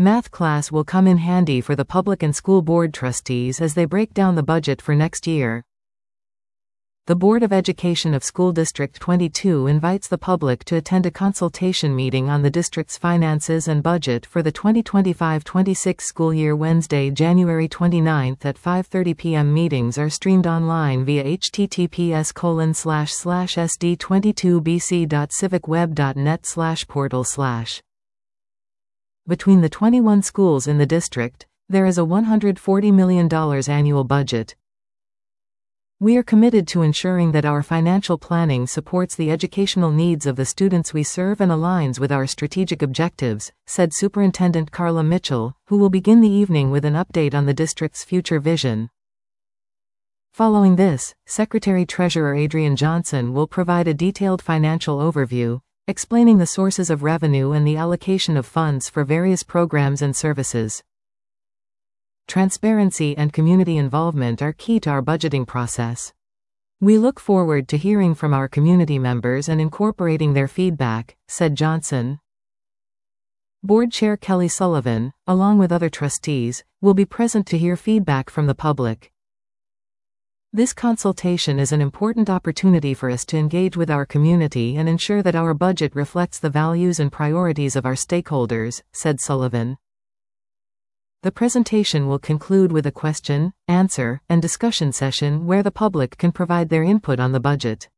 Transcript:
Math class will come in handy for the public and school board trustees as they break down the budget for next year. The Board of Education of School District 22 invites the public to attend a consultation meeting on the district's finances and budget for the 2025-26 school year Wednesday, January 29 at 5:30 p.m. Meetings are streamed online via https://sd22bc.civicweb.net/portal/. Between the 21 schools in the district, there is a $140 million annual budget. We are committed to ensuring that our financial planning supports the educational needs of the students we serve and aligns with our strategic objectives, said Superintendent Carla Mitchell, who will begin the evening with an update on the district's future vision. Following this, Secretary-Treasurer Adrian Johnson will provide a detailed financial overview, explaining the sources of revenue and the allocation of funds for various programs and services. Transparency and community involvement are key to our budgeting process. We look forward to hearing from our community members and incorporating their feedback, said Johnson. Board Chair Kelly Sullivan, along with other trustees, will be present to hear feedback from the public. This consultation is an important opportunity for us to engage with our community and ensure that our budget reflects the values and priorities of our stakeholders, said Sullivan. The presentation will conclude with a question, answer, and discussion session where the public can provide their input on the budget.